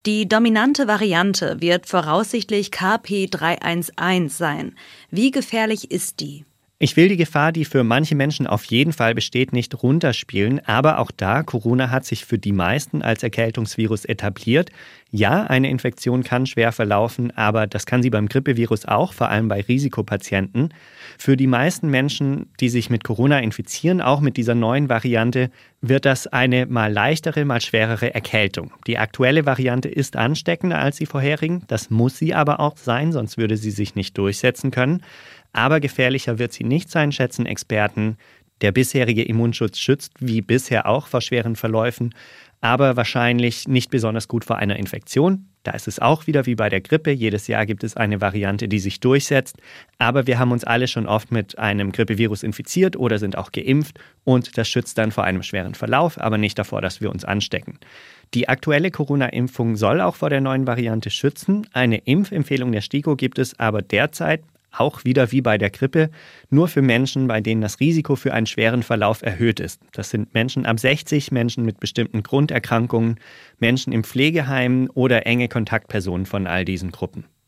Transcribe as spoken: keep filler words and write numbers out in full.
Die dominante Variante wird voraussichtlich K P drei eins eins sein. Wie gefährlich ist die? Ich will die Gefahr, die für manche Menschen auf jeden Fall besteht, nicht runterspielen. Aber auch da, Corona hat sich für die meisten als Erkältungsvirus etabliert. Ja, eine Infektion kann schwer verlaufen, aber das kann sie beim Grippevirus auch, vor allem bei Risikopatienten. Für die meisten Menschen, die sich mit Corona infizieren, auch mit dieser neuen Variante, wird das eine mal leichtere, mal schwerere Erkältung. Die aktuelle Variante ist ansteckender als die vorherigen. Das muss sie aber auch sein, sonst würde sie sich nicht durchsetzen können. Aber gefährlicher wird sie nicht sein, schätzen Experten. Der bisherige Immunschutz schützt wie bisher auch vor schweren Verläufen, aber wahrscheinlich nicht besonders gut vor einer Infektion. Da ist es auch wieder wie bei der Grippe. Jedes Jahr gibt es eine Variante, die sich durchsetzt. Aber wir haben uns alle schon oft mit einem Grippevirus infiziert oder sind auch geimpft. Und das schützt dann vor einem schweren Verlauf, aber nicht davor, dass wir uns anstecken. Die aktuelle Corona-Impfung soll auch vor der neuen Variante schützen. Eine Impfempfehlung der STIKO gibt es aber derzeit, auch wieder wie bei der Grippe, nur für Menschen, bei denen das Risiko für einen schweren Verlauf erhöht ist. Das sind Menschen ab sechzig, Menschen mit bestimmten Grunderkrankungen, Menschen im Pflegeheim oder enge Kontaktpersonen von all diesen Gruppen.